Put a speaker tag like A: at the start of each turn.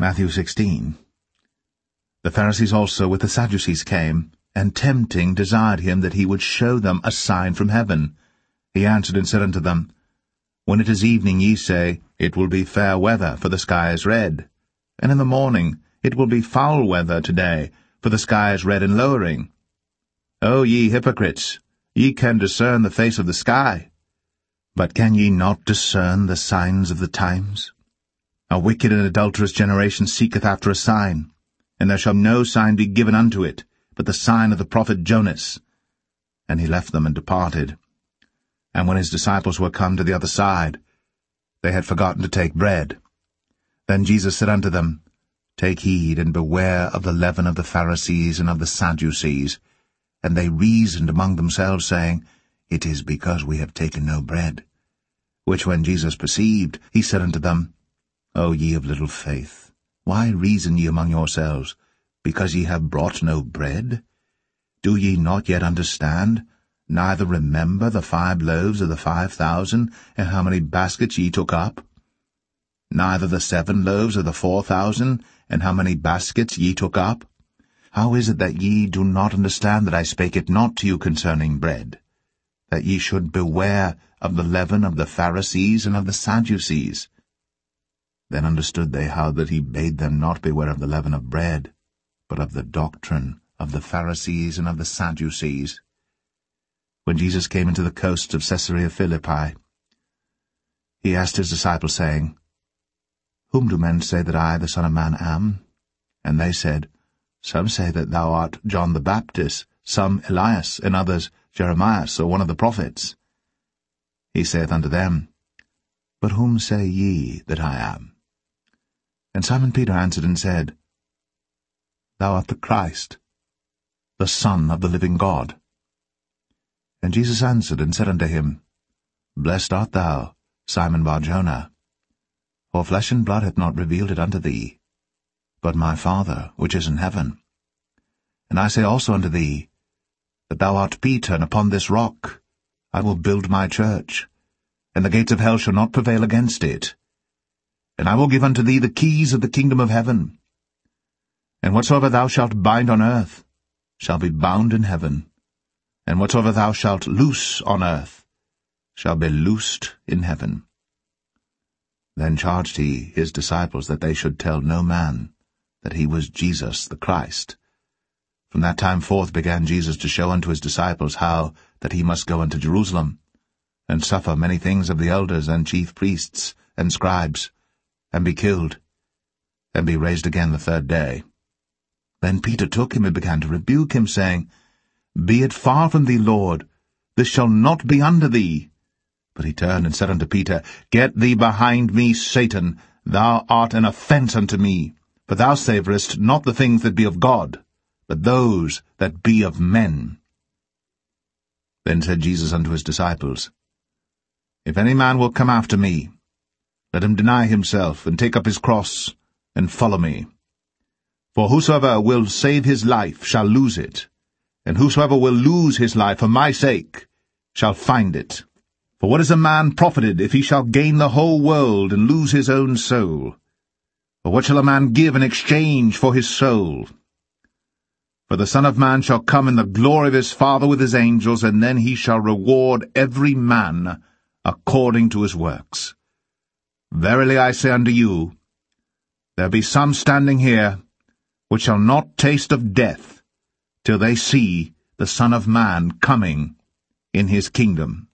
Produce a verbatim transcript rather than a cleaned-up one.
A: Matthew sixteen. The Pharisees also with the Sadducees came, and tempting desired him that he would show them a sign from heaven. He answered and said unto them, When it is evening, ye say, It will be fair weather, for the sky is red. And in the morning, It will be foul weather today, for the sky is red and lowering. O ye hypocrites, ye can discern the face of the sky, but can ye not discern the signs of the times? A wicked and adulterous generation seeketh after a sign, and there shall no sign be given unto it, but the sign of the prophet Jonas. And he left them and departed. And when his disciples were come to the other side, they had forgotten to take bread. Then Jesus said unto them, Take heed, and beware of the leaven of the Pharisees and of the Sadducees. And they reasoned among themselves, saying, It is because we have taken no bread. Which when Jesus perceived, he said unto them, O ye of little faith, why reason ye among yourselves, because ye have brought no bread? Do ye not yet understand, neither remember the five loaves of the five thousand, and how many baskets ye took up? Neither the seven loaves of the four thousand, and how many baskets ye took up? How is it that ye do not understand that I spake it not to you concerning bread, that ye should beware of the leaven of the Pharisees and of the Sadducees? Then understood they how that he bade them not beware of the leaven of bread, but of the doctrine of the Pharisees and of the Sadducees. When Jesus came into the coasts of Caesarea Philippi, he asked his disciples, saying, Whom do men say that I, the Son of Man, am? And they said, Some say that thou art John the Baptist, some Elias, and others Jeremias, or one of the prophets. He saith unto them, But whom say ye that I am? And Simon Peter answered and said, Thou art the Christ, the Son of the living God. And Jesus answered and said unto him, Blessed art thou, Simon Bar-Jonah, for flesh and blood hath not revealed it unto thee, but my Father which is in heaven. And I say also unto thee, that thou art Peter, and upon this rock I will build my church, and the gates of hell shall not prevail against it. And I will give unto thee the keys of the kingdom of heaven. And whatsoever thou shalt bind on earth shall be bound in heaven, and whatsoever thou shalt loose on earth shall be loosed in heaven. Then charged he his disciples that they should tell no man that he was Jesus the Christ. From that time forth began Jesus to show unto his disciples how that he must go unto Jerusalem, and suffer many things of the elders and chief priests and scribes, and be killed, and be raised again the third day. Then Peter took him and began to rebuke him, saying, Be it far from thee, Lord, this shall not be unto thee. But he turned and said unto Peter, Get thee behind me, Satan, thou art an offence unto me, for thou savourest not the things that be of God, but those that be of men. Then said Jesus unto his disciples, If any man will come after me, let him deny himself, and take up his cross, and follow me. For whosoever will save his life shall lose it, and whosoever will lose his life for my sake shall find it. For what is a man profited if he shall gain the whole world and lose his own soul? Or what shall a man give in exchange for his soul? For the Son of Man shall come in the glory of his Father with his angels, and then he shall reward every man according to his works. Verily I say unto you, there be some standing here which shall not taste of death till they see the Son of Man coming in his kingdom.